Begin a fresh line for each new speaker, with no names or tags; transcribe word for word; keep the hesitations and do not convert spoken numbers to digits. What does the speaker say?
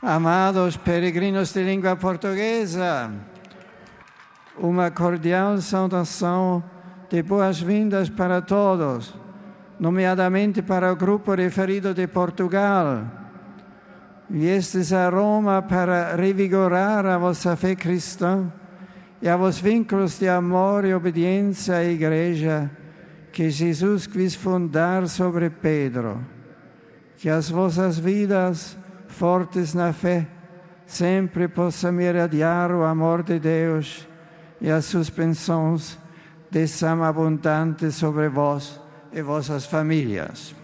Amados peregrinos de língua portuguesa, uma cordial saudação de boas-vindas para todos, nomeadamente para o grupo referido de Portugal. Viestes a Roma para revigorar a vossa fé cristã e a vos vínculos de amor e obediência à Igreja que Jesus quis fundar sobre Pedro. Que as vossas vidas, fortes na fé, sempre possam irradiar o amor de Deus e as suas bênçãos desçam abundantes sobre vós e vossas famílias.